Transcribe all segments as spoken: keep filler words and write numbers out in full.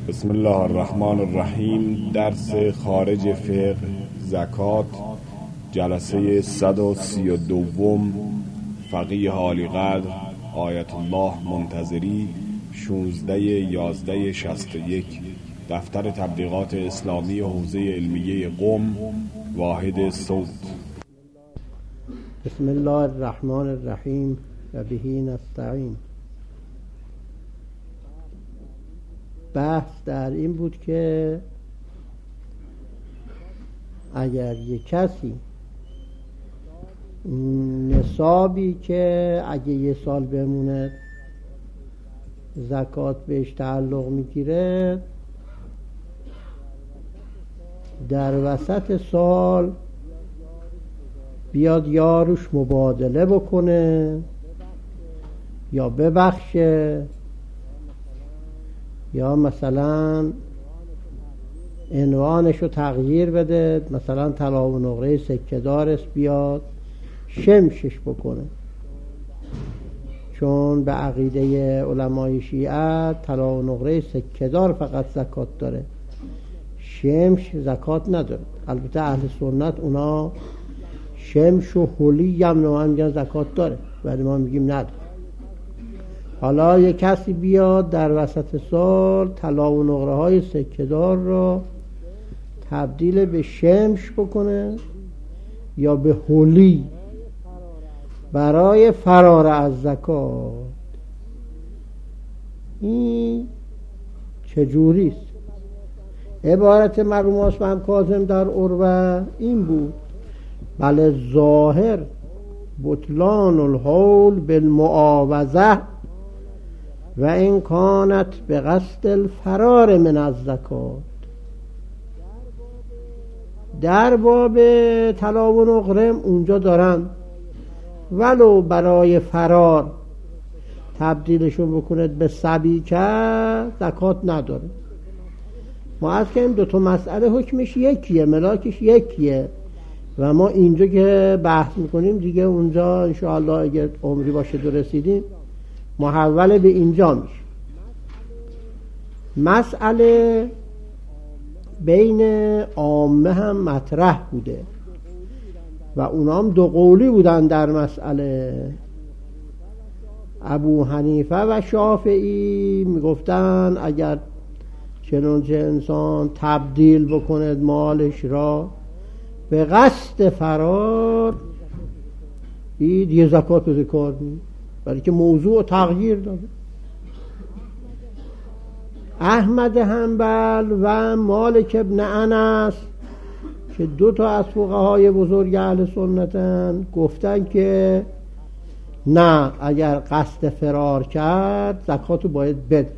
بسم الله الرحمن الرحیم. درس خارج فقه زکات، جلسه صد و سی و دوم. فقیه عالی قدر آیت الله منتظری، شانزده یازده شصت و یک. دفتر تبلیغات اسلامی حوزه علمیه قم، واحد صوت. بسم الله الرحمن الرحیم و بهی نستعین. بحث در این بود که اگر یک کسی نصابی که اگه یه سال بمونه زکات بهش تعلق میگیره، در وسط سال بیاد یاروش مبادله بکنه یا ببخشه، یا مثلا عنوانش رو تغییر بده، مثلا طلا و نقره سکه دارش بیاد شمشش بکنه، چون به عقیده علمای شیعه طلا و نقره سکه دار فقط زکات داره، شمش زکات نداره. البته اهل سنت اونا شمش و حلی هم نوعا میگن زکات داره، ولی ما میگیم نداره. حالا یک کسی بیاد در وسط سال طلا و نقره های سکه‌دار را تبدیل به شمش بکنه یا به حلی برای فرار از زکات، این چجوریست؟ عبارت مرحوم اسماعیل کاظم در عروه این بود: بله ظاهر بطلان الحول بالمعاوضه و این کانت به قصد الفرار من الزکات. در باب طلا و نقره اونجا دارن ولو برای فرار تبدیلشون بکنید به سبیکه، زکات نداره. ما از که این دوتا مسئله حکمش یکیه، ملاکش یکیه و ما اینجا که بحث میکنیم دیگه اونجا انشاءالله اگر عمری باشه دو رسیدیم محول به اینجا میشه. مسئله بین عامه هم مطرح بوده و اونا هم دو قولی بودن در مسئله. ابو حنیفه و شافعی میگفتن اگر چنانچه انسان تبدیل بکند مالش را به قصد فرار، این دیگه زکات رو کار نیست، برای که موضوع تغییر داده. احمد حنبل و مالک ابن انس که دو تا از فقهای بزرگ اهل سنتن گفتن که نه، اگر قصد فرار کرد زکات رو باید بده.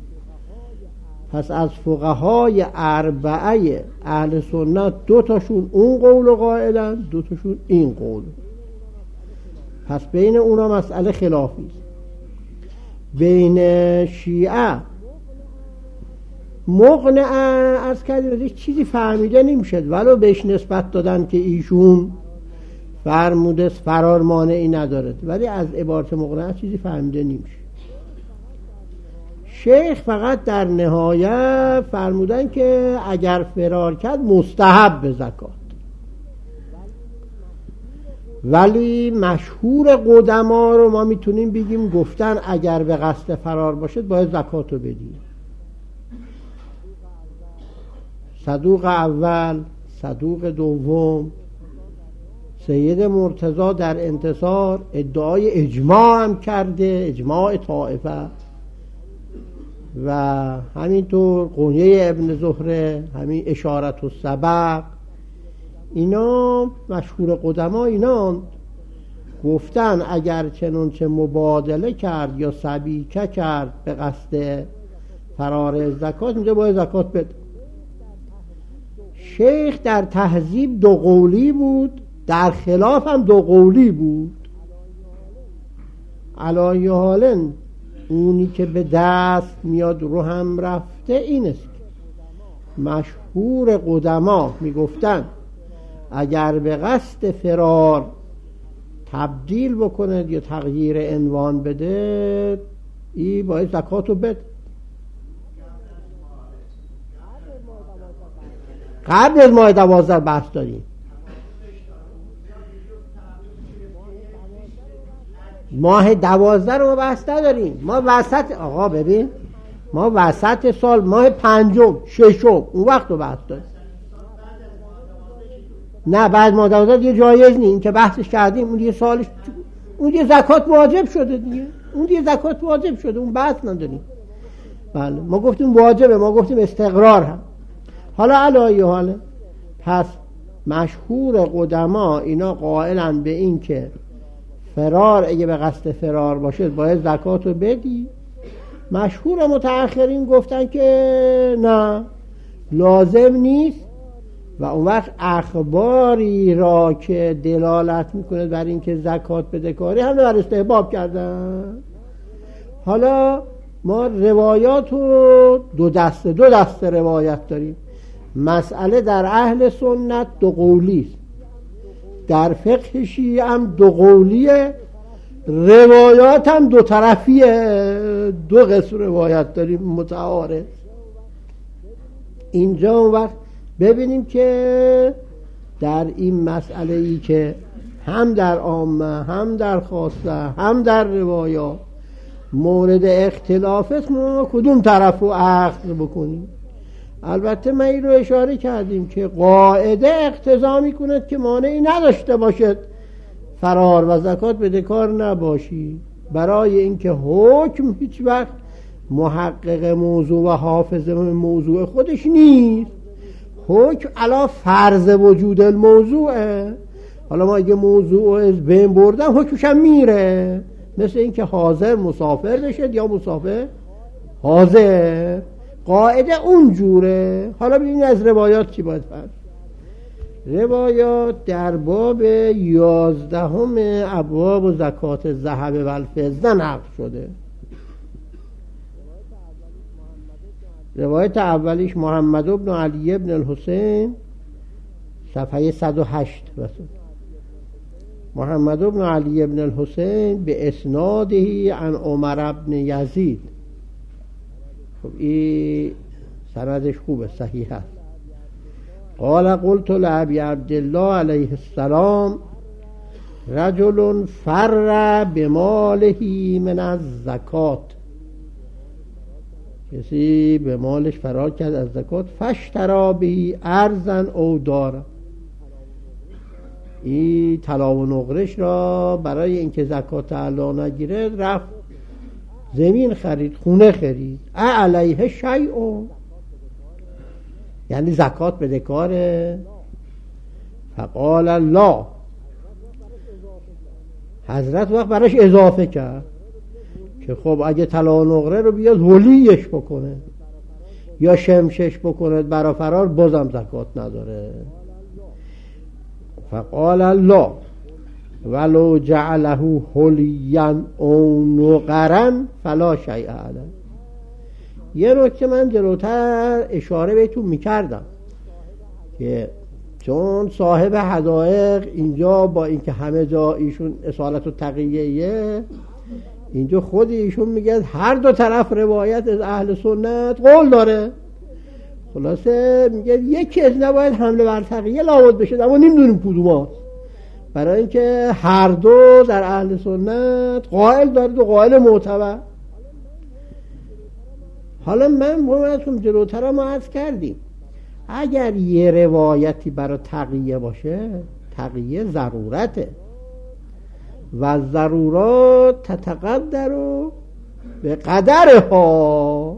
پس از فقهای اربعه اهل سنت دو تاشون اون قول قائلن، دو تاشون این قول. پس بین اونا مسئله خلافی است. بین شیعه مقنعه از کردیم چیزی فهمیده نمیشد، ولو بهش نسبت دادن که ایشون فرموده فرار مانعی ندارد، ولی از عبارت مقنعه چیزی فهمیده نمیشه. شیخ فقط در نهایت فرمودن که اگر فرار کرد مستحب به زکات، ولی مشهور قدما رو ما میتونیم بگیم گفتن اگر به قصد فرار باشد باید زکات رو بدید. صدوق اول، صدوق دوم، سید مرتضی در انتصار ادعای اجماع هم کرده، اجماع طائفه، و همینطور قنیه ابن زهره، همین اشارت و سبق، اینا مشهور قدما اینا گفتن اگر چنانچه مبادله کرد یا سبیکه کرد به قصد فرار زکات، اینجا باید زکات بده. شیخ در تهذیب دو قولی بود، در خلاف هم دو قولی بود. علای حالن اونی که به دست میاد رو هم رفته این است. مشهور قدما میگفتن اگر به قصد فرار تبدیل بکنه یا تغییر عنوان بده، این باید زکاتو بده. قبل از ماه دوازده بحث داریم. ماه دوازده رو ما بحث نداریم. ما وسط آقا ببین ما وسط سال ماه پنجم ششم اون وقت رو بحث داریم. نه بعد ماه دوازده دیگه جایز نیست. این که بحثش کردیم اون دیگه سالش اون دیگه زکات واجب شده دیگه. اون دیگه زکات واجب شده. اون بحث نداریم. بله ما گفتیم واجبه، ما گفتیم استقرار هم. حالا علایه حاله پس مشهور قدما اینا قائلن به این که فرار اگه به قصد فرار باشه باید زکات رو بدی. مشهور متأخرین گفتن که نه لازم نیست و اون وقت اخباری را که دلالت میکنه بر این که زکات بده کاری هم بر استحباب کردن. حالا ما روایات رو دو دسته دو دسته روایت داریم. مسئله در اهل سنت دو قولی است، در فقه شیعه هم دو قولیه، روایات هم دو طرفیه، دو قسم روایت داریم متعارض. اینجا اون وقت ببینیم که در این مسئله ای که هم در عامه هم در خاصه هم در روایات مورد اختلاف است ما کدوم طرف رو اخذ بکنیم. البته ما این رو اشاره کردیم که قاعده اقتضا میکند که مانعی نداشته باشد فرار و زکات بده کار نباشی، برای اینکه حکم هیچ وقت محقق موضوع و حافظ موضوع خودش نیست. حکم علا فرض وجود الموضوعه. حالا ما اگه موضوع از بین بردم حکمش هم میره، مثل اینکه حاضر مسافر بشه یا مسافر حاضر. قاعده اون جوره. حالا ببینید از روایات چی باید فرض. روایات در باب یازدهم ابواب و زکات الذهب و الفضه نقل شده. روایت اولیش محمد بن علی بن الحسین صفحه صد و هشت بسید. محمد بن علی بن الحسین به اسناده عن عمر بن یزید. خب این سندش خوبه صحیح است. قال قلت لأبي عبد الله علیه السلام رجل فر بماله من الزکات، کسی به مالش فرار کرد از زکات، فاشتری به ارضا او دارا، این طلا و نقرش را برای اینکه زکات علا نگیره رفت زمین خرید، خونه خرید. علیه شیء، یعنی زکات بده کاره. فقال الله، حضرت وقت براش اضافه کرد که خب اگه طلا و نقره رو بیاد هولیش بکنه یا شمشش بکنه برا فرار بازم زکات نداره. فقال الله ولو جعله هلیا او نقرا فلا شیء علیه. یه نکته من جلوتر اشاره بهتون میکردم که چون صاحب حدائق اینجا با اینکه همه جا ایشون اصالت و تقییه، اینجا خود ایشون میگه هر دو طرف روایت از اهل سنت قول داره. خلاصه میگه یکی از نباید حمله بر تقییه لابد بشه، اما نمیدونیم کدوماست، برای اینکه هر دو در اهل سنت قائل دارد و قائل معتبر. حالا من براتون جلوتر ما عرض کردیم اگر یه روایتی برای تقییه باشه، تقییه ضرورته و ضرورات تتقدر به قدرها.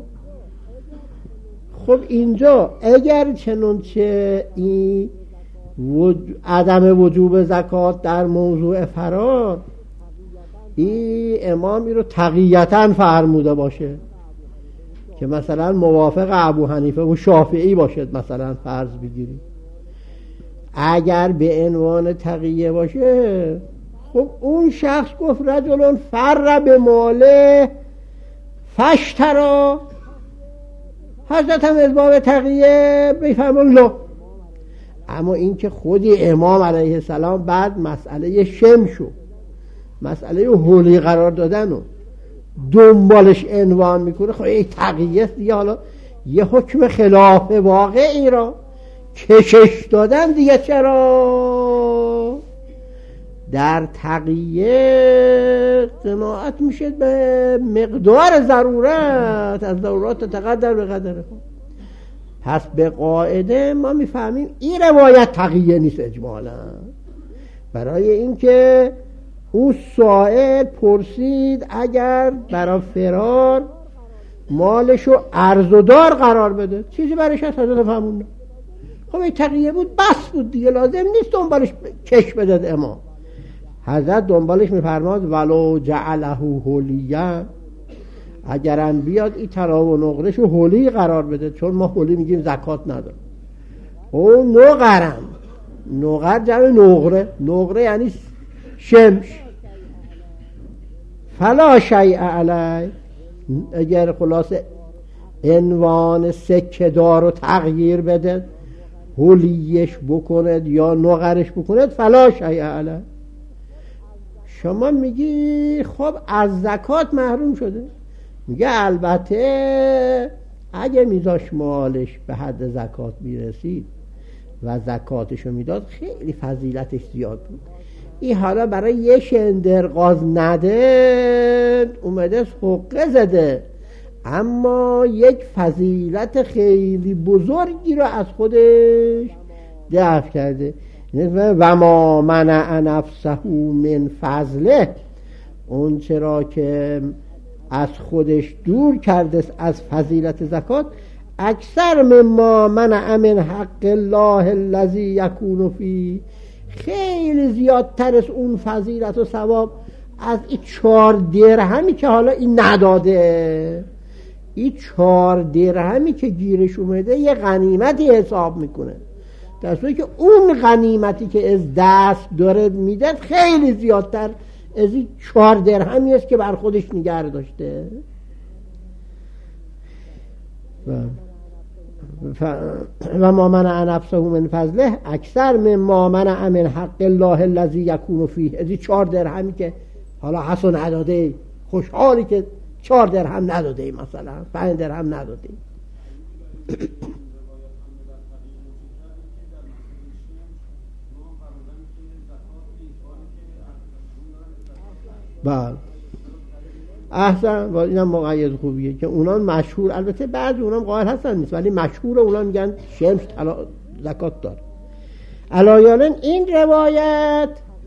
خب اینجا اگر چنانچه این وج... عدم وجوب زکات در موضوع فرار این امامی رو تقییتاً فرموده باشه که مثلا موافق ابو حنیفه و شافعی باشد، مثلا فرض بگیریم اگر به عنوان تقییه باشه، خب اون شخص گفت رجلون فر به ماله فاشتری، حضرت هم از باب تقییه بفرمون لا. اما این که خودی امام علیه السلام بعد مسئله شمشو مسئله هولی قرار دادن و دنبالش عنوان میکنه، خب این تقییه دیگه. حالا یه حکم خلاف واقعی را کشش دادن دیگه چرا؟ در تقیه قناعت میشه به مقدار ضرورت، از ضرورات تقدر به قدره. پس به قاعده ما میفهمیم این روایت تقیه نیست اجمالا، برای اینکه او سائل پرسید اگر برای فرار مالشو عرض و دار قرار بده چیزی برش هست؟ حضرت فهمونده. خب این تقیه بود، بس بود دیگه، لازم نیست دنبالش کش بدد امام. حضرت دنبالش میفرماد ولو جعله حلیه، اگرم بیاد این طلا و نقرهشو حلی قرار بده، چون ما حلی میگیم زکات نداره. او نقرم، نقر جمع نقره، نقره یعنی شمش. فلا شیء علی، اگر خلاصه عنوان سکه دار رو تغییر بده، حلیش بکند یا نقرش بکند، فلا شیء علی. شما میگی خب از زکات محروم شده. میگه البته اگه میذاش مالش به حد زکات میرسید و زکاتشو میداد خیلی فضیلتش زیاد بود. این حالا برای یه شندرغاز نده اومده حقه زده، اما یک فضیلت خیلی بزرگی رو از خودش دفع کرده. و ما منع نفسه من فضله، اون چرا که از خودش دور کرده از فضیلت زکات، اکثر مما منع من حق الله الذی یکون فی، خیلی زیادتر از اون فضیلت و ثواب از این چهار درهمی که حالا این نداده. این چهار درهمی که گیرش اومده یه غنیمتی حساب میکنه، در صورتی که اون غنیمتی که از دست داره میده خیلی زیادتر از این چهار درهمی است که بر خودش نگه داشته. و ما منع نفسه من فضله اکثر من ما منع من حق الله الذی یکون فیه، از این چهار درهمی که حالا حسن نداده، خوشحالی که چهار درهم نداده، مثلا پنج درهم نداده. بله احسن، اینم مقید خوبیه که اونان مشهور، البته بعضی اونان قائل هستن نیست، ولی مشهور اونان میگن شمس زکات داره. علایالن این روایت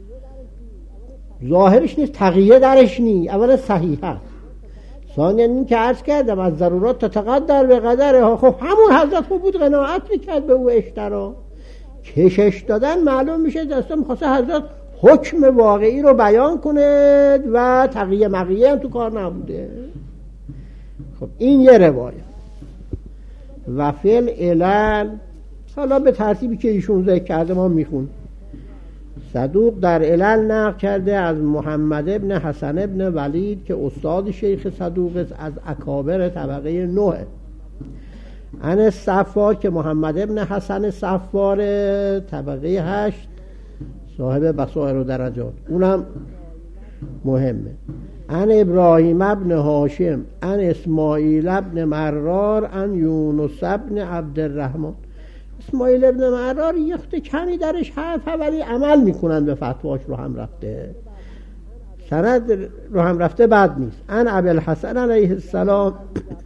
ظاهرش نیست، تقیه درش نیست. اولا صحیح هست، ثانیا این که عرض کردم از ضرورات تتقدر به قدره. خب همون حضرت خوب بود قناعت میکرد به او اشترا. کشش دادن معلوم میشه دستا میخواسته حضرت حکم واقعی رو بیان کند و تقیه مقیه هم تو کار نبوده. خب این یه روایت. و فعل علل حالا به ترتیبی که ایشون ذکر کرده ما میخون. صدوق در علل نقل کرده از محمد ابن حسن ابن ولید که استاد شیخ صدوق است، از اکابر طبقه نه. ان صفار که محمد ابن حسن صفار طبقه هشت، صاحب بصائر و درجات، اونم مهمه. ان ابراهیم ابن هاشم ان اسماعیل ابن مرار ان یونس ابن عبدالرحمن. اسماعیل ابن مرار یه خود کمی درش حرف ولی عمل میکنن به فتواش، رو هم رفته، سند رو هم رفته بد نیست. ان ابوالحسن علیه السلام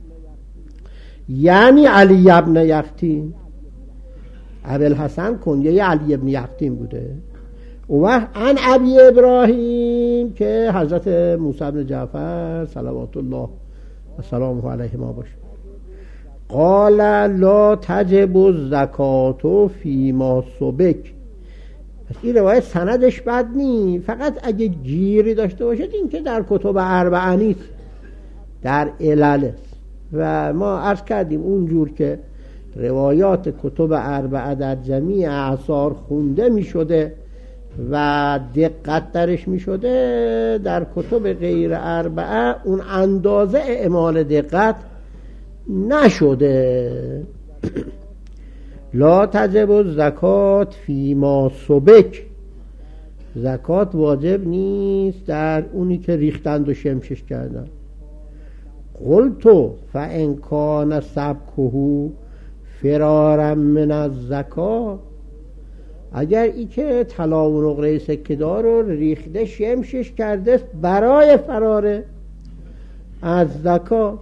یعنی علی ابن یقطین، ابوالحسن کنیه علی ابن یقطین بوده. و ان ابی ابراهیم که حضرت موسی بن جعفر صلوات الله و سلامه علیه ما باشه. قال لا تجب الزکات فیما سبک. پس این روایت سندش بد نی، فقط اگه گیری داشته باشد این که در کتب اربعه نیست، در علل است. و ما عرض کردیم اونجور که روایات کتب اربعه در جمیع اعصار خونده می شده و دقت درش می شده، در کتب غیر اربعه اون اندازه اعمال دقت نشده. لا تجب الزکات فیما سبک، زکات واجب نیست در اونی که ریختند و شمشش کردن. قلتو فان کان سبکه فرارم من از زکات، اگر ای که طلا و نقره سکه‌دار رو ریخته شمشش کرده برای فرار از زکات.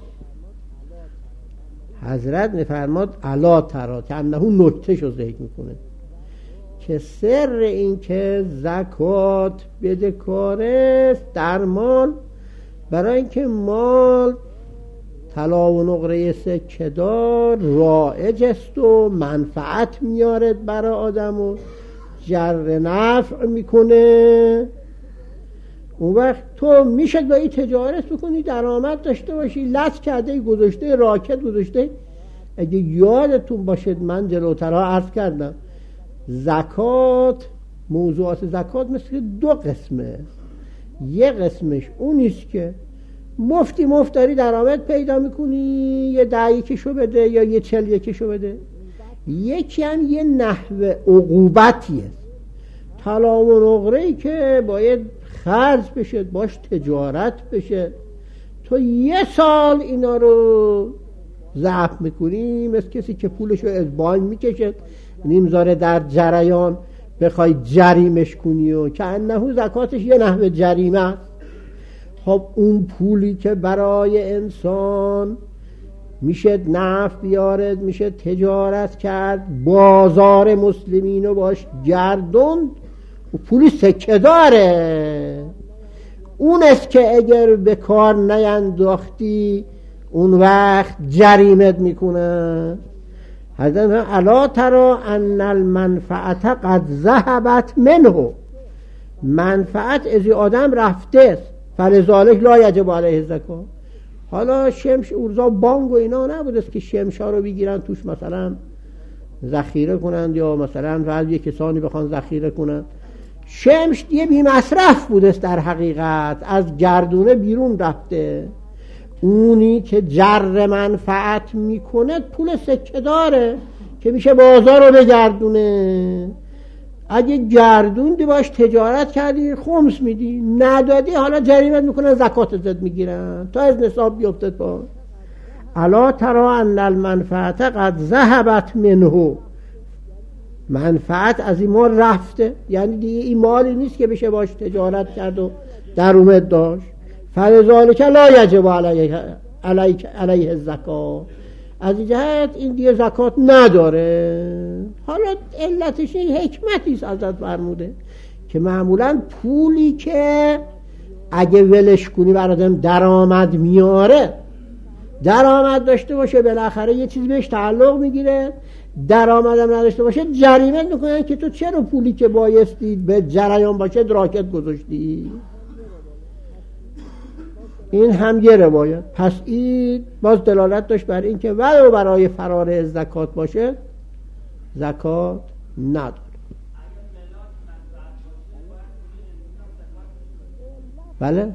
حضرت میفرماد الا ترا، که انه نکته شو ذکر میکنه که سر این که زکات بدهکار است در مال، برای اینکه مال طلا و نقره سکه‌دار رایج است و منفعت میارد برای آدم و جر نفع میکنه. اون وقت تو میشد با این تجارت بکنی، درآمد داشته باشی، لط کرده گذاشته، راکت گذاشته. اگه یادتون باشد من جلوترها عرض کردم زکات، موضوعات زکات مثل دو قسمه. یه قسمش اونیست که مفتی مفتاری درآمد پیدا میکنی، یه ده یکشو بده یا یه چل یکشو بده. یکی هم یه نحو عقوبتیه، طلا و نقره‌ای که باید خرج بشه، باش تجارت بشه، تو یه سال اینا رو ضعف میکنی، مثل کسی که پولشو از بانک میکشه نمیذاره در جریان بخوای جریمش کنی و که انه زکاتش یه نحو جریمه است. خب اون پولی که برای انسان میشه نفع بیارد، میشه تجارت کرد، بازار مسلمین رو باش گردوند، و پولی سکه داره، اون است که اگر به کار نینداختی اون وقت جریمت میکنه. حضرت الا ترا ان المنفعت قد ذهبت منه، منفعت از آدم رفته است، فلذالک لا یجب علیه الزکات. حالا شمش ارزا بانگ و اینا نبود است که شمشا رو بگیرن توش مثلا ذخیره کنند یا مثلا بعضی کسانی بخوان ذخیره کنند. شمش دیگه بی مصرف بود است، در حقیقت از گردونه بیرون رفته. اونی که جر منفعت میکنه پول سکه داره که میشه بازار رو بگردونه. اگه گردوندی باش تجارت کردی خمس میدی، ندادی حالا جریمت میکنن، زکات زد میگیرن تا از نصاب بیفتد. با الا ترا ان المنفعت قد ذهبت منه، منفعت از این مال رفته، یعنی دیگه این مالی نیست که بشه باش تجارت کرد و در اومد داشت. فلذالک لا یجب علیه علیه علیه الزکات، از این جهت این دیگه زکات نداره. حالا علتش این حکمتی است حضرت فرموده که معمولا پولی که اگه ولش کنی برادم درآمد میاره، درآمد داشته باشه بالاخره یه چیزی بهش تعلق میگیره، درآمدم نداشته باشه جریمت میکنن که تو چرا پولی که بایستی به جریان باشه دراکت گذاشتی. این هم یه روایت. پس این باز دلالت داشت بر این که ولو برای فرار از زکات باشه زکات نداره. بله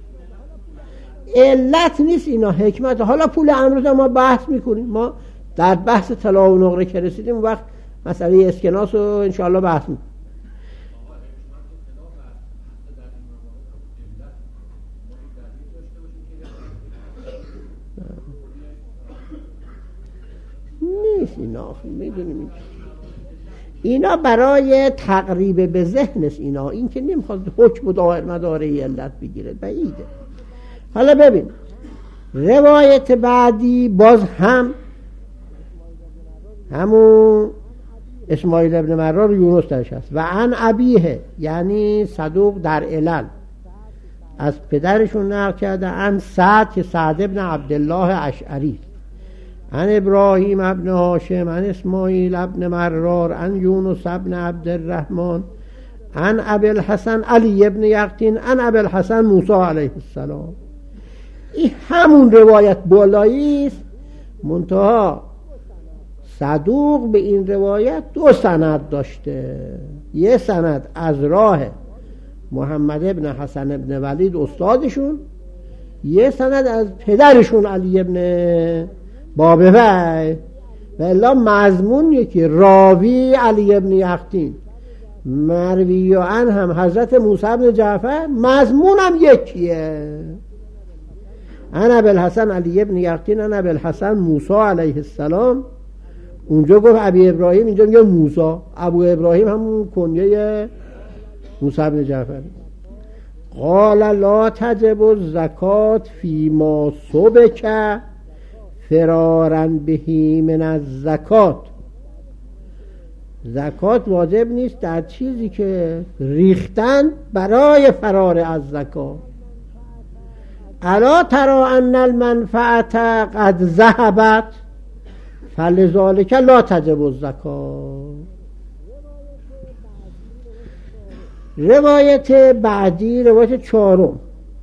علت نیست، اینا حکمت. حالا پول امروز ما بحث میکنیم، ما در بحث طلا و نقره که رسیدیم اون وقت مسئله اسکناس رو انشاءالله بحث میکنیم. نیست اینا، میدونیم اینا برای تقریب به ذهن است. اینا این که نمیخواد حکم و دائر مداره علت بگیره، بعیده. حالا ببین روایت بعدی باز هم همون اسماعیل ابن مرار یونس درش هست. و عن ابیه یعنی صدوق در علل از پدرشون نقل کرده، عن سعد که سعد ابن عبدالله اشعری، عن ابراهیم ابن هاشم، عن اسماعیل ابن مرار، عن یونس ابن عبدالرحمن، عن ابی الحسن علی ابن یقطین، عن ابی الحسن موسی علیه السلام. این همون روایت بالایی است، منتها صدوق به این روایت دو سند داشته. یه سند از راه محمد ابن حسن ابن ولید استادشون، یه سند از پدرشون علی ابن بابوی. و الا مضمون یکی، راوی علی ابن یقطین، مروی عن هم حضرت موسی ابن جعفر، مضمون هم یکیه. عن ابی الحسن علی ابن یقطین عن ابی الحسن موسی علیه السلام. اونجا گفت ابی ابراهیم، اینجا میگه موسی. ابو ابراهیم همون کنیه موسی بن جعفر. قال لا تجب الزکات فیما سبک فرارا بهی من الزکات. زکات واجب نیست در چیزی که ریختن برای فرار از زکات. الا تری ان المنفعت قد ذهبت فلذلک لا تجب الزکات. روایت بعدی، روایت چهارم،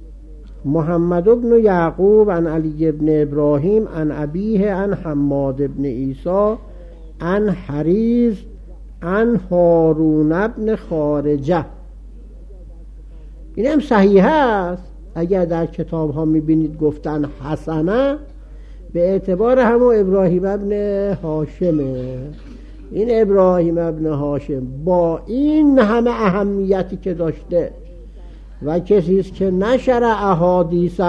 محمد بن یعقوب عن علی بن ابراهیم عن ابیه عن حماد بن عیسی عن حریز عن هارون بن خارجه. این هم صحیح است. اگر در کتاب ها میبینید گفتن حسنه، به اعتبار همون ابراهیم ابن هاشمه. این ابراهیم ابن هاشم با این همه اهمیتی که داشته و کسی است که نشر احادیث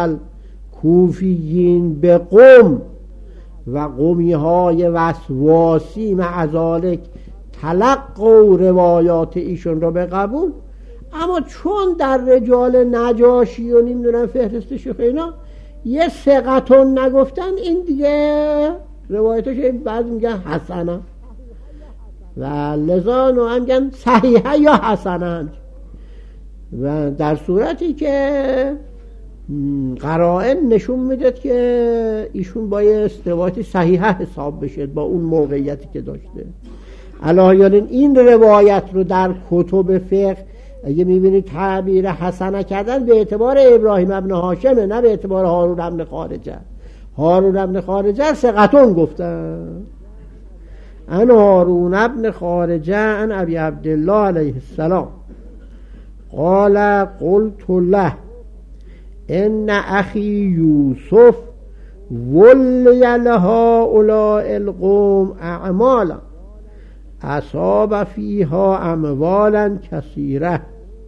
الکوفیین به قم و قمی های وسواسی معذالک تلقوا روایات ایشون را به قبول، اما چون در رجال نجاشی و نمیدونم فهرستش و اینا یه ثقتون نگفتن، این دیگه روایتش بعض میگن حسنه و لذا نوع هم میگن صحیحه یا حسنه. و در صورتی که قرائن نشون میداد که ایشون با یه استوایتی صحیحه حساب بشه با اون موقعیتی که داشته. الان این روایت رو در کتب فقه اگه میبینید تعبیر حسنه کردن به اعتبار ابراهیم ابن هاشمه، نه به اعتبار هارون ابن خارجه. هارون ابن خارجه ثقتون گفتن. ان هارون ابن خارجه ان ابی عبدالله علیه السلام قال قلت له ان اخی یوسف ولی لهؤلاء القوم اعمالا اصاب فیها اموالا کثیره.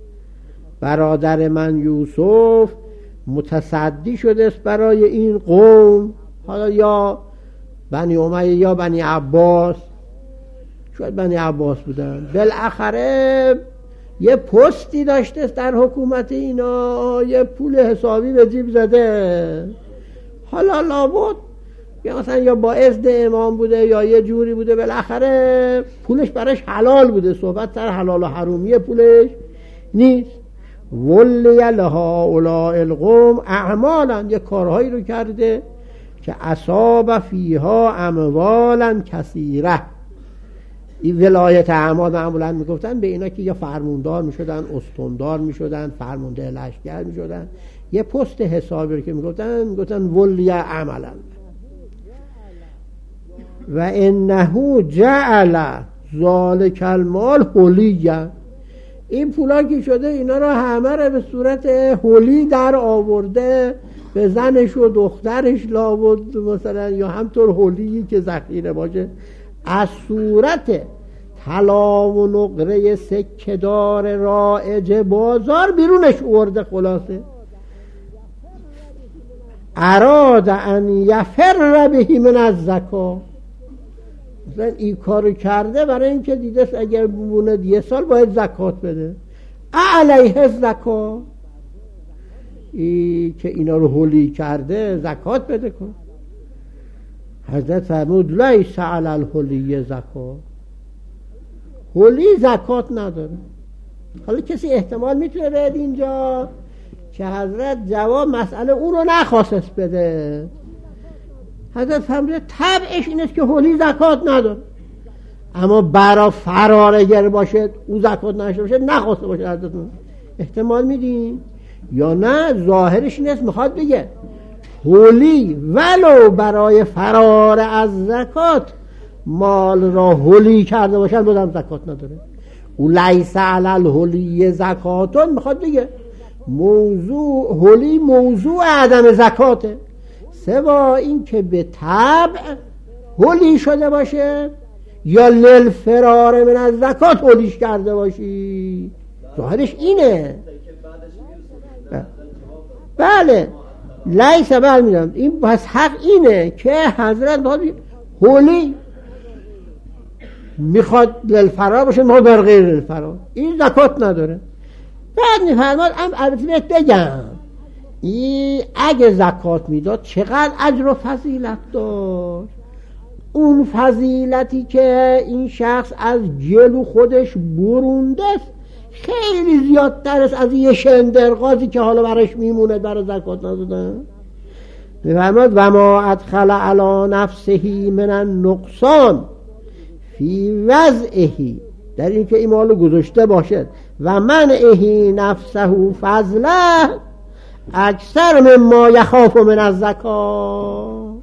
برادر من یوسف متصدی شده است برای این قوم، حالا یا بنی امیه یا بنی عباس، شاید بنی عباس بودن. بالاخره یه پستی داشته در حکومت اینا، یه پول حسابی به جیب زده. حالا لابد یا مثلا یا با اذن امام بوده یا یه جوری بوده، بالاخره پولش براش حلال بوده. صحبت سر حلال و حرومی پولش نیست. ولی لهؤلاء القوم اعمالا، یه کارهایی رو کرده که اصاب فیها اموالا کثیره. این ولایت اعمال معمولا میگفتن به اینا که یا فرماندار میشدن، استاندار میشدن، فرمانده لشکر میشدن. یه پست حسابی رو که میگفتن میگفتن ولی عملا. و انه جعل ذالک المال حلیه. این پولا که شده اینا رو همه رو به صورت حلی در آورده، به زنش و دخترش لابد مثلا، یا همطور حلی که ذخیره باشه، از صورت طلا و نقره سکه‌دار رایج بازار بیرونش آورده. خلاصه اراد ان یفر به من الزکات. مثلا این کارو کرده برای اینکه دیده اگر بمونه یه سال باید زکات بده. علیه زکات، ای که اینا رو حلی کرده زکات بده کن. حضرت فرمود لیس علی الحلی زکات، حلی زکات نداره. حالا کسی احتمال میتونه بده اینجا که حضرت جواب مسئله او رو نخواست بده. حضرت فرمود طبعش این است که حلی زکات نداره، اما برا فرارگر باشه او زکات نشه باشه نخواسته باشه. حضرت احتمال میدین یا نه؟ ظاهرش این است میخواد بگه حلی ولو برای فرار از زکات مال را حلی کرده باشن بودم زکات نداره. او لیس علی الحلی زکاتون میخواد بگه موضوع حلی موضوع عدم زکاته، سوا این که به طبع حلی شده باشه یا للفرار من از زکات حلیش کرده باشی. ظاهرش اینه. بله لیس بل میدم این بس حق اینه که حضرت حلی میخواد للفرار باشه، میخواد بر غیر للفرار، این زکات نداره. بعد میفرماد البته بهت بگم این اگه زکات میداد چقدر اجر و فضیلت داشت. اون فضیلتی که این شخص از جلو خودش برونده خیلی زیادتر است از یه شندرغازی که حالا براش میمونه برای زکات ندادن. میفرماد و ما ادخل علی نفسه من النقصان فی وضعه، در این که این مالو گذاشته باشد و منعه نفسه فضله اکثر مما یخاف من الزکات.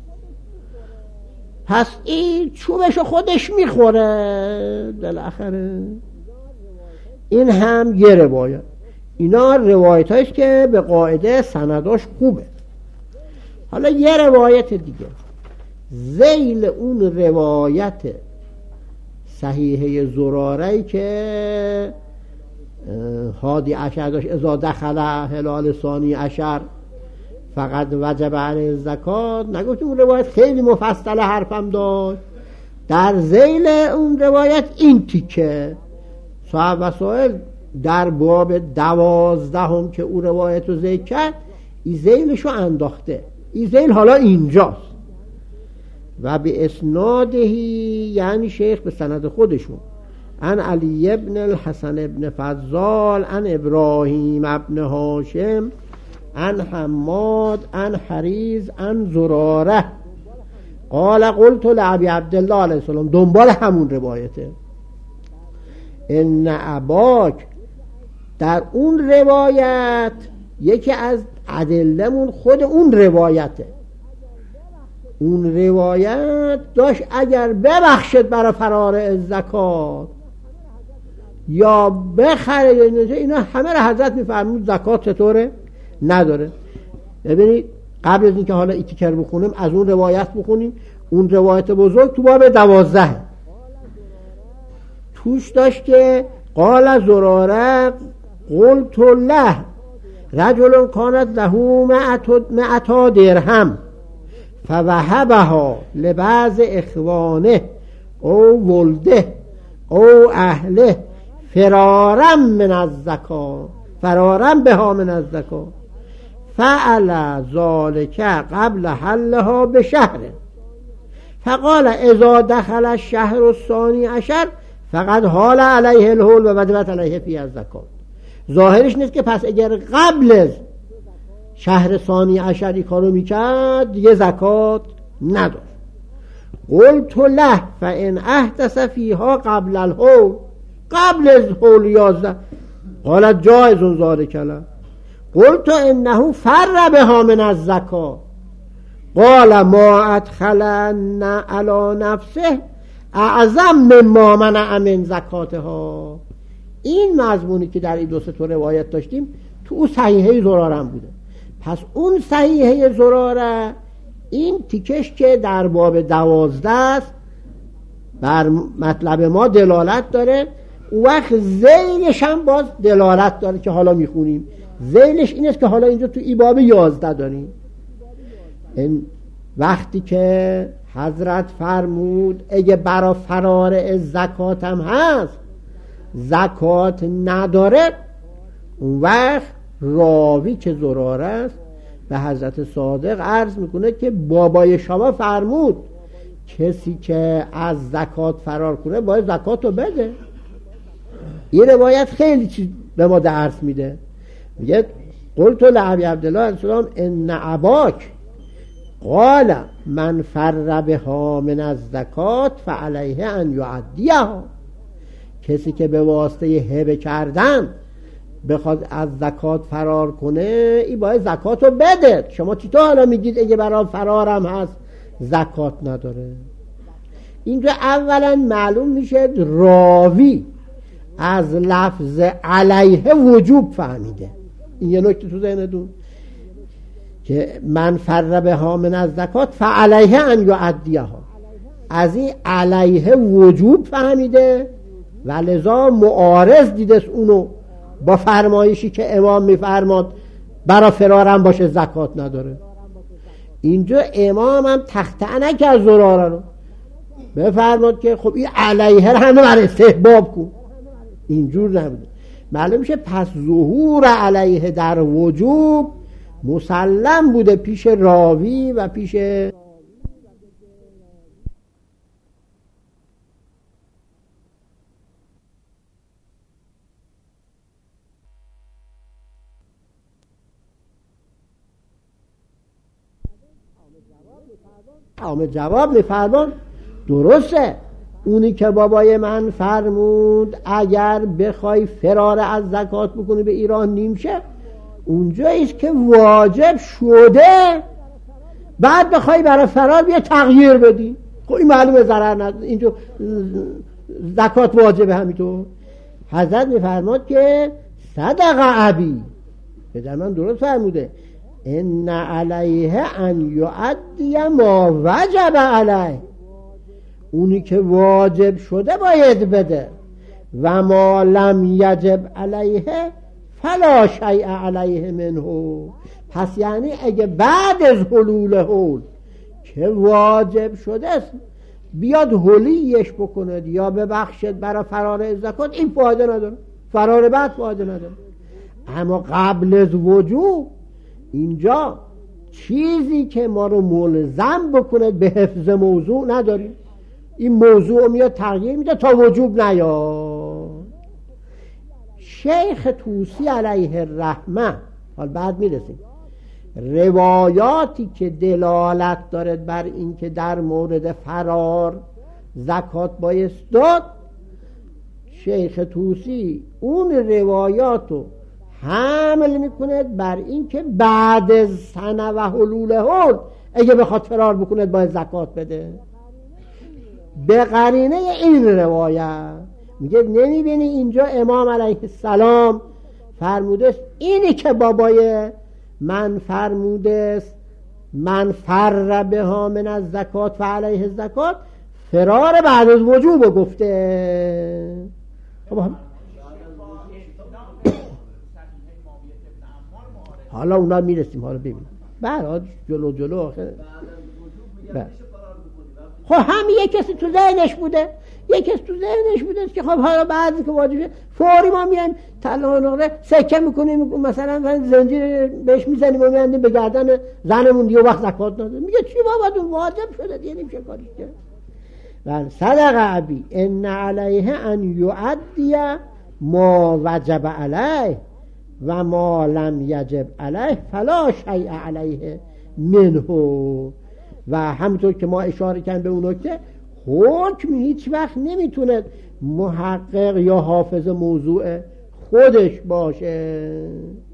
پس این چوبشو خودش میخوره بالاخره. این هم یه روایت. اینا روایت هاییست که به قاعده سنداش خوبه. حالا یه روایت دیگه ذیل اون روایت صحیحه زراره‌ای که هادی عشر داشت اذا دخل هلال ثانی عشر فقط وجب علیه زکات، نگفتیم اون روایت خیلی مفصل حرفم داشت. در ذیل اون روایت این تیکه صاحب وسائل در باب دوازدهم که اون روایت رو ذکر کرد این ذیلش رو انداخته. این ذیل حالا اینجاست و به اسنادهی یعنی شیخ به سند خودشون عن علی ابن الحسن ابن فضال عن ابراهیم ابن هاشم عن حماد عن حریز عن زراره قال قلت لعبی عبدالله علیه السلام، دنبال همون روایته. ان اباک، در اون روایت یکی از ادلمون خود اون روایته. اون روایت داشت اگر ببخشد برای فرار زکات یا بخره، اینا همه را حضرت میفرمود زکات چطوره نداره. ببینید قبل از اینکه حالا ایتیکر بخونیم از اون روایت بخونیم. اون روایت بزرگ تو باب دوازده توش داشت که قال زراره قلت له رجل کانت له مئتا درهم فوهبها لبعض اخوانه او ولده او اهله فرارا من الزکات فرارا بها من الزکات فعل ذلك قبل حلها بشهر فقال اذا دخل الشهر الثاني عشر فقد حال علیه الحول و وجبت علیه فی الزکات. ظاهرش نیست که پس اگر قبل از شهر ثانی عشری کارو میکرد دیگه زکات نداشت. قلت له فان احدث فیها قبل الحول، قبل از حول یازده قالت جایز ذلک له. قلت انه فر بها من الزکات قال ما ادخلن علی نفسه اعظم مما منع من زکاتها. این مضمونی که در این دو سه تا روایت داشتیم تو اون صحیحه زراره بوده. پس اون صحیحه زراره این تیکش که در باب دوازده است بر مطلب ما دلالت داره. اون وقت ذیلش هم باز دلالت داره که حالا میخونیم. ذیلش این است که حالا اینجا تو ای باب یازده داریم. این وقتی که حضرت فرمود اگه برا فرار از زکات هم هست زکات نداره، اون وقت راوی که زراره است به حضرت صادق عرض میکنه که بابای شما فرمود کسی که از زکات فرار کنه باید زکات رو بده. این روایت خیلی چیز به ما درس میده. میگه قلت لعبی عبدالله علیه السلام ان اباک قال من فر بها من الزکات فعلیه ان یعدیها. کسی که به واسطه هبه کردن بخواد از زکات فرار کنه این باید زکات رو بده. شما چطور حالا میگید اگه برای فرارم هست زکات نداره؟ اینجا اولا معلوم میشه راوی از لفظ علیه وجوب فهمیده. این یه نکته تو ذهنتون که من فر بها من الزکات فعلیه ان یعدیها، از این علیه وجوب فهمیده و لذا معارض دیدست اونو با فرمایشی که امام میفرماد برا فرارم باشه زکات نداره. اینجا امام هم تخطئ نکرد زراره رو، بفرماد که خب این علیه رو همه بر استحباب کن. اینجور نبوده. معلوم میشه پس ظهور علیه در وجوب مسلم بوده پیش راوی و پیش آمد جواب میفرمان درسته. اونی که بابای من فرمود اگر بخوای فرار از زکات بکنی به ایران نیمشه، اونجاییست که واجب شده بعد بخوای برای فرار بیا تغییر بدی. خب این معلومه ضرر نداره، اینجا زکات واجبه. همینطور حضرت میفرماد که صدق ابی، پدر من درست فرموده، ان علیه ان یؤدی ما وجب علیه، اونی که واجب شده باید بده، و ما لم یجب علیه فلا شیء علیه منه. پس یعنی اگه بعد از حلول حول که واجب شده است بیاد حلیش بکنه یا ببخشد برای فرار زکات، این فایده نداره، فرار بعد فایده نداره. اما قبل از وجوب اینجا چیزی که ما رو ملزم بکنه به حفظ موضوع نداریم. این موضوع میاد تغییر میده تا وجوب نیاد. شیخ طوسی علیه الرحمه، حال بعد میرسیم، روایاتی که دلالت دارد بر این که در مورد فرار زکات بایست داد، شیخ طوسی اون روایاتو حمل میکنه بر این که بعد از سنه و حلول حول اگه بخواد فرار بکنه باید زکات بده. به قرینه این روایت میگه نمیبینی اینجا امام علیه السلام فرموده است اینی که بابای من فرموده است من فر بها من از زکات و علیه زکات، فرار بعد از وجوب گفته. حالا اونا میرسیم، حالا ببینیم بعد جلو جلو آخر. خب هم یک کسی تو ذهنش بوده، یک کسی تو ذهنش بوده که خب حالا بعضی که واجبه فوری ما میایم طلا نقره سکه میکنیم، مثلا زنجیر بهش میزنیم و میاندیم به گردن زنمون دیگه وقت زکات نداره. میگه چی بابا تو واجب شده دیگه نمیشه کاریش کرد. و صدق ابی ان علیه ان یؤدی ما وجب علیه و ما لم یجب علیه فلا شیء علیه منه. و همونطور که ما اشاره کردیم به اون نکته، حکم هیچ وقت نمیتونه محقق یا حافظ موضوع خودش باشه.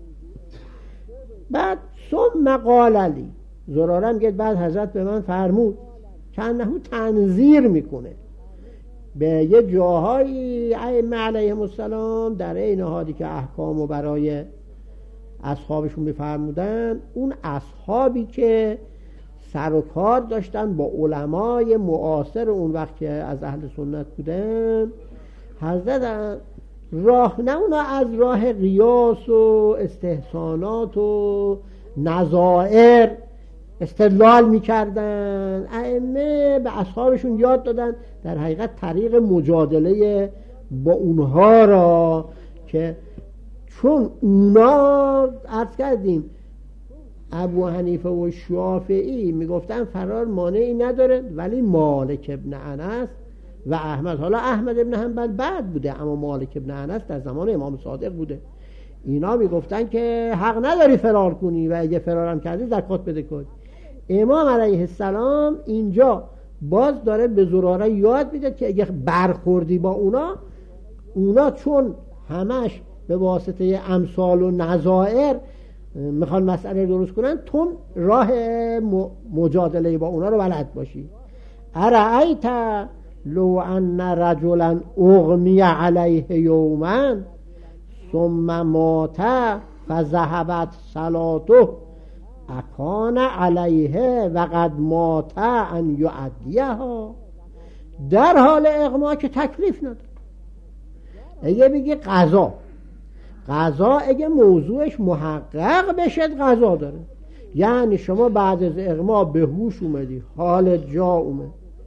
بعد ثم قال لی، زراره میگه بعد حضرت به من فرمود که انه تنظیر میکنه به یه جاهایی ائمه علیهم السلام در این حالی که احکامو برای اصحابشون میفرمودن، اون اصحابی که سر و کار داشتن با علمای معاصر اون وقت که از اهل سنت بودن، حضرت راه نه اونا از راه قیاس و استحسانات و نظائر استدلال میکردن. ائمه به اصحابشون یاد دادن در حقیقت طریق مجادله با اونها را، که چون اونا عرض کردیم ابو حنیفه و شافعی میگفتن فرار مانعی نداره، ولی مالک ابن انس و احمد، حالا احمد ابن حنبل بعد بوده اما مالک ابن انس در زمان امام صادق بوده، اینا میگفتن که حق نداری فرار کنی و اگه فرارم کردی زکات بده کن. امام علیه السلام اینجا باز داره به زراره یاد میده که اگه برخوردی با اونا، اونا چون همش به واسطه امثال و نظائر میخوان مسئله درست کنن، تو راه مجادله با اونا رو بلد باشی. ارأیت لو ان رجلا اغمی علیه یوما ثم مات فذهبت صلاته اکان علیه وقد مات ان یؤدیها. در حال اغما که تکلیف نداره. اگه بگی قضا، قضا اگه موضوعش محقق بشه قضا داره، یعنی شما بعد از اغما به هوش اومدی، حالت جا اومد،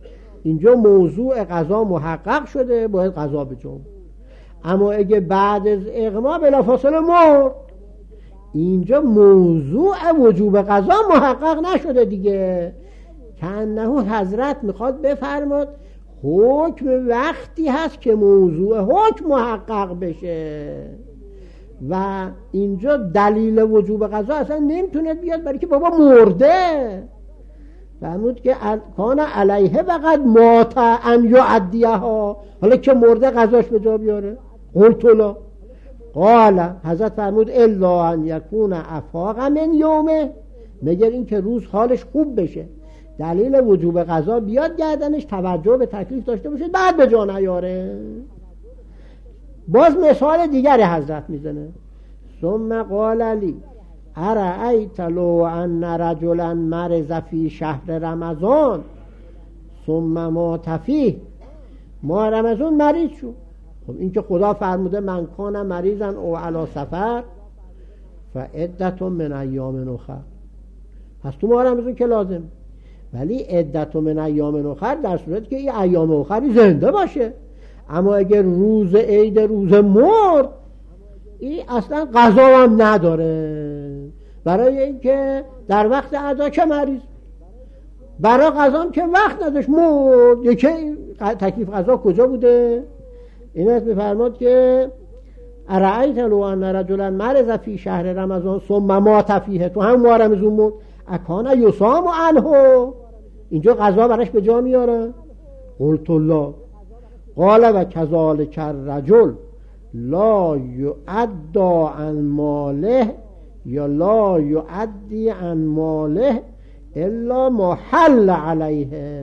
اینجا موضوع قضا محقق شده، باید قضا بجام. اما اگه بعد از اغما بلافاصله مرد، اینجا موضوع وجوب قضا محقق نشده دیگه. کانه حضرت میخواد بفرماد حکم وقتی هست که موضوع حکم محقق بشه و اینجا دلیل وجوب قضا اصلا نمیتونه بیاد، برای که بابا مرده. فرمود که کان علیه فقط مات ان یعدیها، حالا که مرده قضاش به جا بیاره. قلت لا، قال حضرت فرمود الا ان یکون افاق من یومه، مگر این که روز حالش خوب بشه، دلیل وجوب قضا بیاد گردنش، توجه به تکلیف داشته باشه، بعد به جا نیاره. باز مثال دیگری حضرت میزنه. ثم قال لی ارأیت لو ان رجلا مرض فی شهر رمضان ثم مات فیه، ماه رمضان مریض شد. خب این که خدا فرموده من کان مریضا او علی سفر فعدت من ایام اخر، پس تو ماه رمضان که لازم، ولی عدت من ایام اخر در صورتی که این ایام اخری زنده باشه. اما اگر روز عید روز مرد، این اصلا قضا هم نداره، برای اینکه در وقت ادا که مریض، برای قضا هم که وقت نداشت مرد. یکی تکلیف قضا کجا بوده؟ این است بفرماد که ارأیت لو ان رجلا مرض فی شهر رمضان ثم مات فیه، تو هم ماه رمضان مرد، اکان یصام عنه، اینجا قضا براش به جا میاره. قلت لا، قال و کذالک الرجل لا یعدی عن ماله یا لا یعدی عن ماله الا ما حل علیه.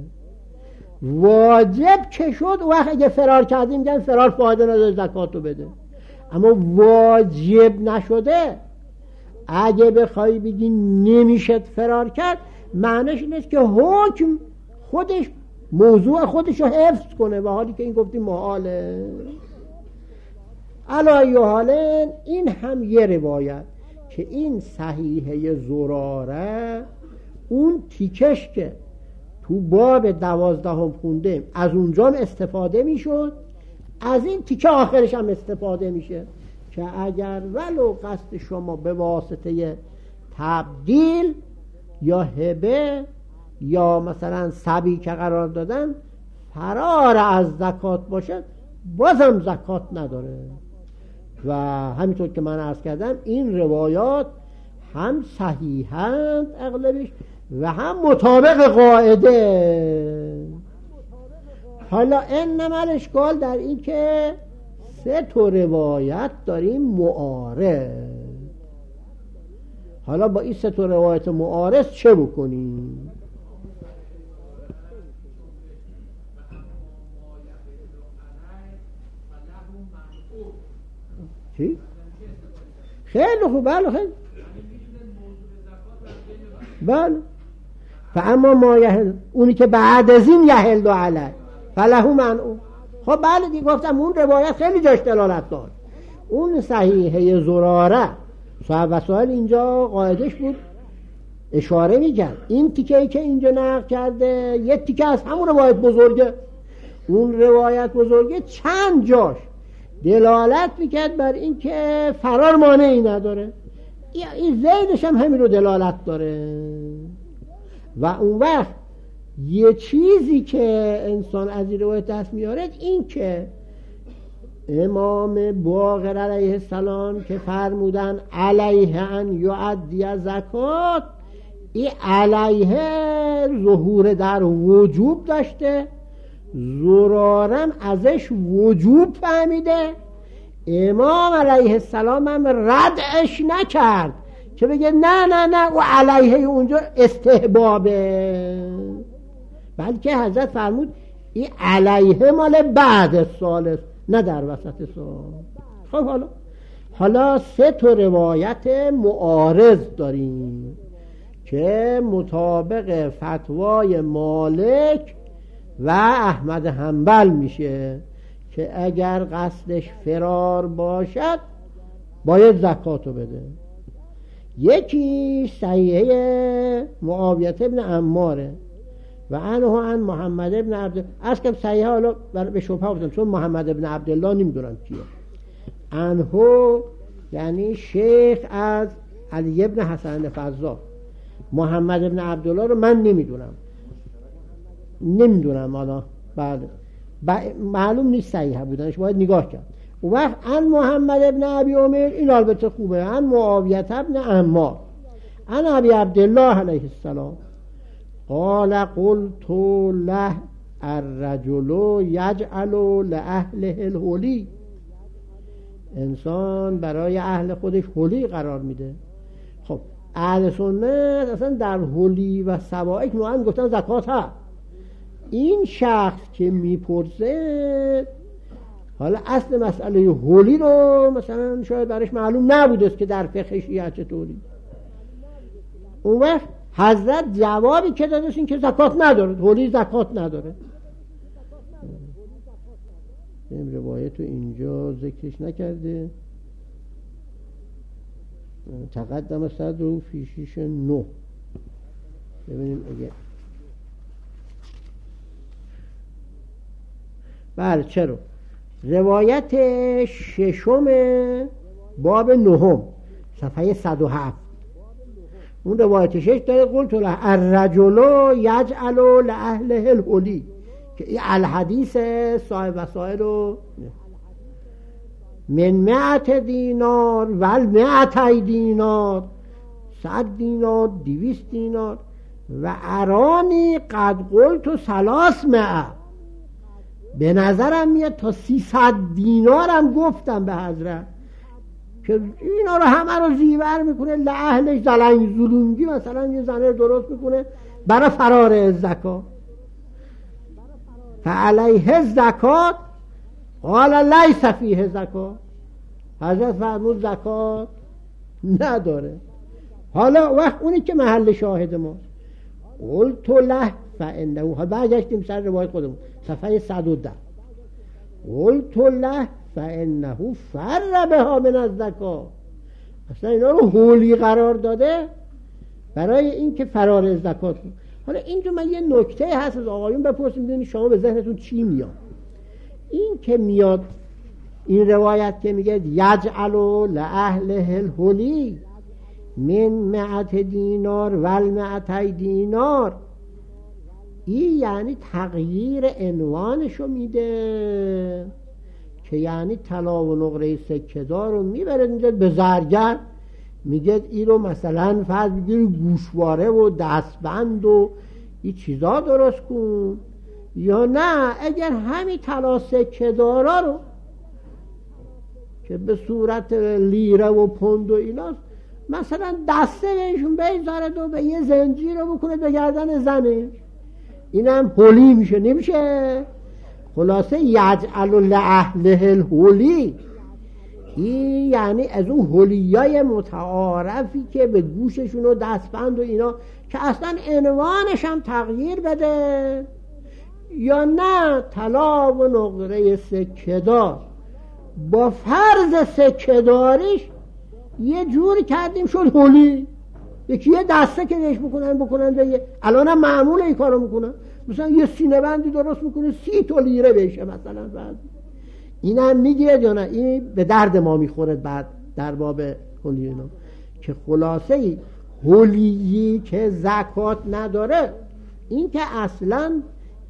واجب که شد وقت اگه فرار کردیم میگن فرار فایده نداره، زکاتو بده. اما واجب نشده، اگه بخوای بگی نمیشه فرار کرد، معنیش این است که حکم خودش موضوع خودش رو حفظ کنه، و حالی که این گفتیم محاله. علی حالین این هم یه روایت که این صحیحه زراره، اون تیکش که تو باب دوازدهم خوندیم از اونجا استفاده میشد، از این تیکه آخرش هم استفاده میشه که اگر ولو قصد شما به واسطه تبدیل یا هبه یا مثلا سبی که قرار دادن فرار از زکات باشه، بازم زکات نداره. و همینطور که من عرض کردم این روایات هم صحیحند اغلبش و هم مطابق قاعده. حالا انما الاشکال در این که سه تا روایت داریم معارض. حالا با این سه تا روایت معارض چه بکنیم؟ چی؟ خیلی خوب، بله خیلی بله. فاما ما یهل، اونی که بعد از این یهل دو علی فله منعو. خب بله دیگه گفتم اون روایت خیلی جاش دلالت دار. اون صحیحه زراره صاحب وسائل اینجا قاعدش بود اشاره میکرد، این تیکه‌ای که اینجا نقل کرده یک تیکه از همون روایت بزرگه. اون روایت بزرگه چند جاش دلالت میکرد بر این که فرار مانعی نداره، این زیدش هم همین رو دلالت داره. و اون وقت یه چیزی که انسان از این روایت دست میاره این که امام باقر علیه السلام که فرمودن علیه ان یعدی زکات، این علیه ظهور در وجوب داشته، زرارم ازش وجوب فهمیده، امام علیه السلام هم ردش نکرد که بگه نه نه نه و علیه اونجا استحبابه، بلکه حضرت فرمود این علیه مال بعد سال است نه در وسط سال. خب حالا حالا سه تا روایت معارض داریم که مطابق فتوای مالک و احمد حنبل میشه که اگر قصدش فرار باشد باید زکاتو بده. یکی صحیحه معاویه ابن عماره و عنه عن محمد ابن عبد از که صحیحه، حالا به شبهه بودم چون محمد ابن عبدالله نمیدونم کیه. عنه یعنی شیخ از علی ابن حسن فضال. محمد ابن عبدالله رو من نمیدونم نمیدونم حالا بعد معلوم نیست صحیحه بودنش، باید نگاه کرد. و وقت عن محمد ابن ابی عمر، این البته خوبه، عن معاویه ابن عمار عن ابی عبدالله علیه السلام قال قلت له الرجل یجعل لأهله الحلی، انسان برای اهل خودش حلی قرار میده. خب اهل سنت اصلا در حلی و سوائک نوعا گفتن زکات ها. این شخص که میپرسه حالا اصل مسئله حلی رو مثلا شاید برش معلوم نبوده که در فقه شیعه چطوری. اون وقت حضرت جوابی که دادش این که زکات نداره، حلی زکات نداره. این روایت رو اینجا ذکرش نکرده. تقدم صد و فیشیش نو. ببینیم اگه بله چرا روایت ششم باب نهم صفحه صد و هفت، اون روایت شش داره قلت له الرجل یجعل لأهله الحلی، که الحدیث صاحب وسائل رو من مئت دینار ول مئتی دینار، صد دینار دویست دینار و ارانی قد قلت ثلاث مئه، به نظرم میاد تا سیصد دینارم گفتم به حضرت که اینا رو همه رو زیور میکنه لأهلش. زلنگ زلونگی مثلا یه زنه درست میکنه برای فرار زکات. فعلیه زکات قال لیس فیه زکات، حضرت فرمود زکات نداره. حالا وقت اونی که محل شاهد ماست قلت له فانه، ها برگشتیم سر روایت خودمون صفحه صد و ده. قلت له فانه فر بها من الزکات، اصلا اینا رو حولی قرار داده برای این که فرار زکات. حالا اینجا من یه نکته هست از آقایون بپرسیم ببینید شما به ذهنتون چی میاد. این که میاد این روایت که میگه یجعل لأهله الحلی من مئت دینار ول مئتی دینار، این یعنی تغییر عنوانشو میده که یعنی طلا و نقره سکه‌دار رو میبره اینجا به زرگر، میگه این رو مثلا فرض بگیر گوشواره و دستبند و این چیزا درست کن. یا نه اگر همین طلا سکه‌دارا رو که به صورت لیره و پوند و ایناست مثلا دسته بهشون بگذاره و به یه زنجیر رو بکنه به گردن زنش، اینم حلی میشه نمیشه. خلاصه یجعل لأهله الحلی، این یعنی از اون حلیای متعارفی که به گوششون و دستبند و اینا که اصلا عنوانش هم تغییر بده. یا نه طلا و نقره سکه‌دار با فرض سکه‌داریش یه جوری کردیم شد حلی، یکی یه دسته که نش بکنن بکنن به الان هم معمول این کارو میکنن، مثلا یه سینه بندی درست میکنه سی تا لیره بشه مثلا. بعد این هم میگه یا نه این به درد ما میخوره بعد در باب حلی اینا که خلاصه حلیی که زکات نداره این که اصلا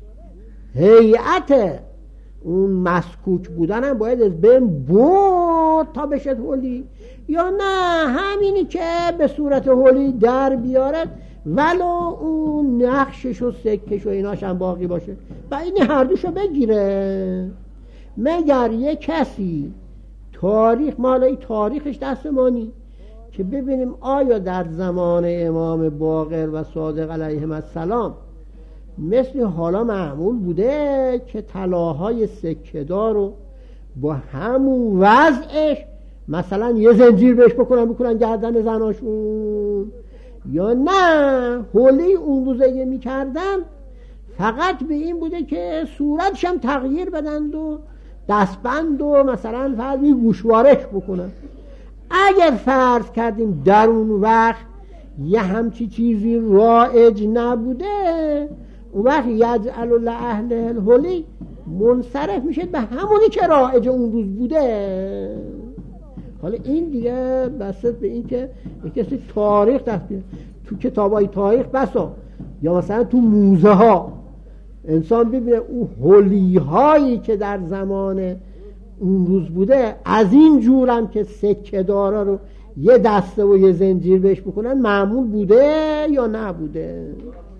هیئت اون مسکوک بودن هم باید از بین بود تا بشه حلی، یا نه همینی که به صورت حلی در بیارد ولو اون نقشش و سکش و ایناش هم باقی باشه و این هر دوشو بگیره. مگر یه کسی تاریخ مالای تاریخش دست مانی که ببینیم آیا در زمان امام باقر و صادق علیهم السلام مثل حالا معمول بوده که طلاهای سکه‌دار رو با همون وضعش مثلا یه زنجیر بهش بکنن بکنن گردن زناشون، یا نه حلی اون روزه میکردن فقط به این بوده که صورتش هم تغییر بدند و دستبند و مثلا فرض گوشوارش بکنن. اگر فرض کردیم در اون وقت یه همچی چیزی رایج نبوده اون وقت یجعل لأهل الحلی منصرف میشه به همونی که رایج اون روز بوده. حالا این دیگه بسط به این که کسی تاریخ دست بیاره تو کتابای تاریخ بسا، یا مثلا تو موزه ها انسان ببینه اون حلی هایی که در زمان اون روز بوده، از این جورم که سکه دارا رو یه دسته و یه زنجیر بهش بکنن معمول بوده یا نبوده.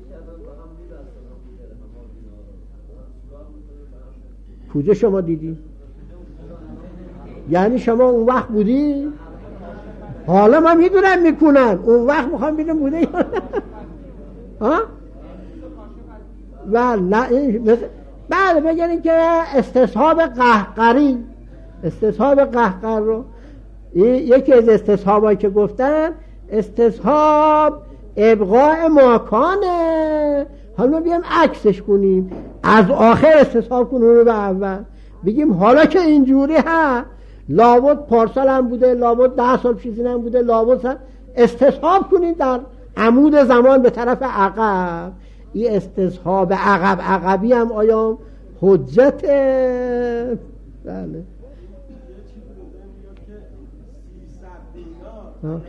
کجا شما دیدی؟ یعنی شما اون وقت بودی؟ حالا ما میدونم میکنن، اون وقت میخوام ببینم بوده یا نه. ها؟ و نه بعد بگیرین که استصحاب قهقری، استصحاب قهقر رو یکی از استصحابایی که گفتن استصحاب ابقاء ماکانه. حالا بیام عکسش کنیم، از آخر استصحاب کنیم رو به اول بگیم حالا که اینجوری ها لابد پارسال هم بوده، لابد ده سال پیش هم بوده، لابد استصحاب کنیم در عمود زمان به طرف عقب. این استصحاب عقب عقبی هم آیا حجت؟ بله. ها.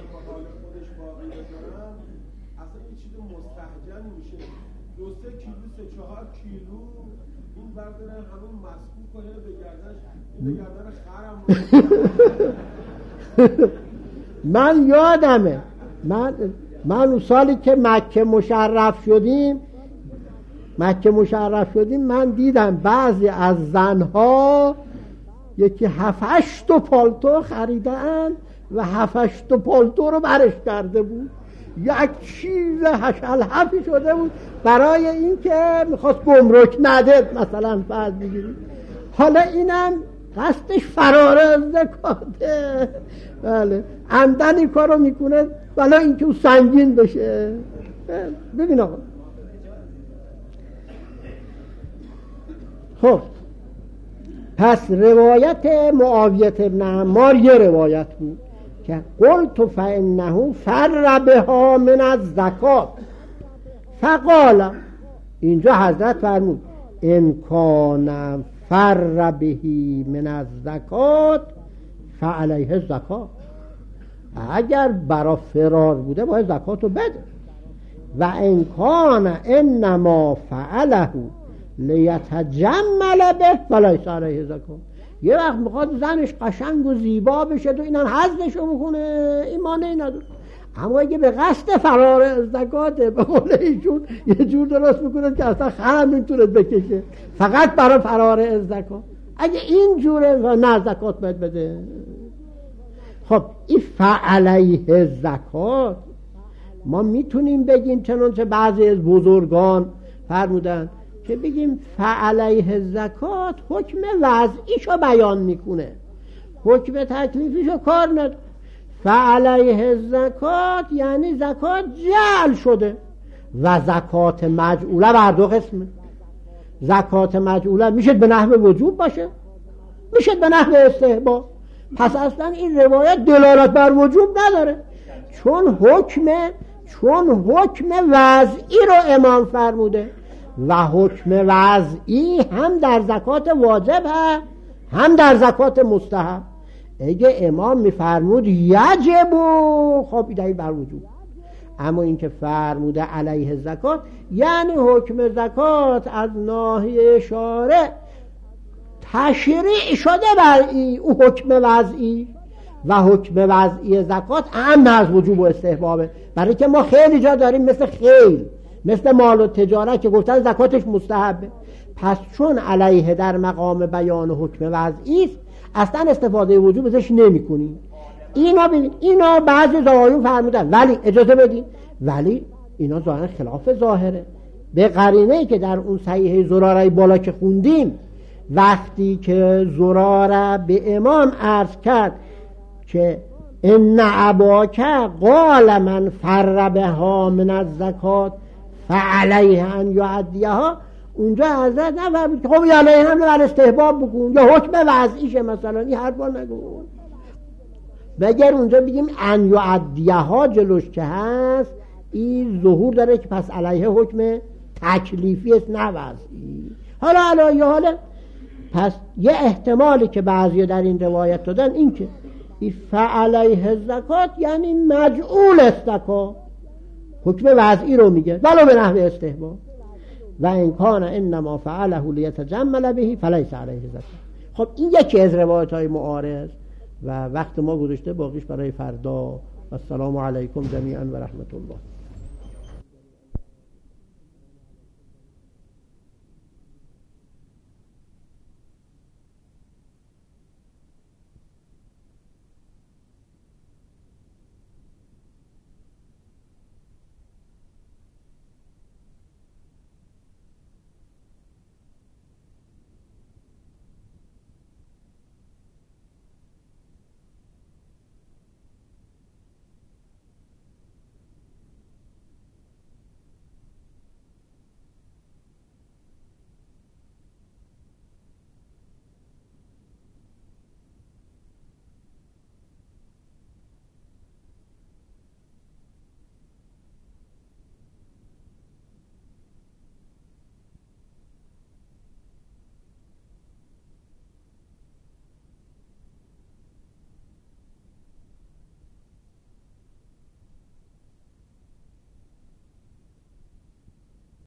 من یادمه من من اون سالی که مکه مشرف شدیم مکه مشرف شدیم من دیدم بعضی از زنها یکی هفت هشت پالتو خریدن و هفت هشت پالتو رو برش کرده بود، یک چیز هشل حفی شده بود برای این که میخواست گمرک نده مثلا فرض بگیریم. حالا اینم قصدش فرار از زکاته. بله عمدن این کارو میکنه ولی اینکه اون سنگین بشه. ببین آقا خب پس روایت معاویه ابن عمار یه روایت بود که قلت فانه فر بها من الزکات فقال، اینجا حضرت فرمود ان کان فر بهی من الزکات فعلیه الزکات، اگر برا فرار بوده باید زکات رو بده. و ان کان انما فعله لیتجمل به فلیس علیه زکات، یه وقت میخواد زنش قشنگ و زیبا بشه تو اینم حزمشو بکنه ایمانه نداره، اما اگه به قصد فرار زکاته به قول ایشون یه جور درست میکنه که اصلا خرم نمیتونه بکشه فقط برای فرار از زکات، اگه این جوره و نه زکات باید بده. خب این فعلیه زکات ما میتونیم بگیم چنانچه بعضی از بزرگان فرمودن که بگیم فعلیه زکات حکم وضعیشو بیان میکنه، حکم تکلیفیشو کار نداره. فعلیه زکات یعنی زکات جعل شده و زکات مجعوله بر دو قسمه. زکات مجعوله میشه به نحو وجوب باشه، میشه به نحو استحباب. پس اصلا این روایت دلالت بر وجوب نداره، چون حکم چون حکم وضعی رو امام فرموده و حکم وضعی هم در زکات واجب هست هم در زکات مستحب. اگه امام میفرمود یجب خب دلیل بر وجوب، اما این که فرموده علیه زکات یعنی حکم زکات از ناحیه شارع تشریع شده بر این او حکم وضعی و حکم وضعی زکات هم از وجوب و استحبابه. برای که ما خیلی جا داریم مثل خیل مثل مال و تجارت که گفتن زکاتش مستحبه، پس چون علیه در مقام بیان حکم وضعی است اصلا استفاده وجوب ازش نمی کنیم. اینا ببین اینا بعضی زوایون فرمودن ولی اجازه بدین ولی اینا ظاهرا خلاف ظاهره، به قرینه ای که در اون صحیح زراره بالا که خوندیم وقتی که زراره به امام عرض کرد که ان اباک قال من فر بها من الزکات فعلیه ان یعدیها، اونجا حضرت نفرمود خب یا علیه هم بر استحباب بکن یا حکم وضعیشه مثلا، این حرفا نگو. مگر اونجا بگیم ان یعدیها جلوش که هست این ظهور داره که پس علیه حکم تکلیفی است نه وضعی. حالا علایه حالا پس یه احتمالی که بعضی در این روایت دادن این که فعلیه زکات یعنی مجعول است زکات، حکم وضعی رو میگه ولو به نحو استحباب. و این کان انما فعله لیتجمل به فلیس علیه زکات. خب این یکی از روایت های معارض و وقت ما گذاشته، باقیش برای فردا. السلام علیکم جمیعا و رحمت الله.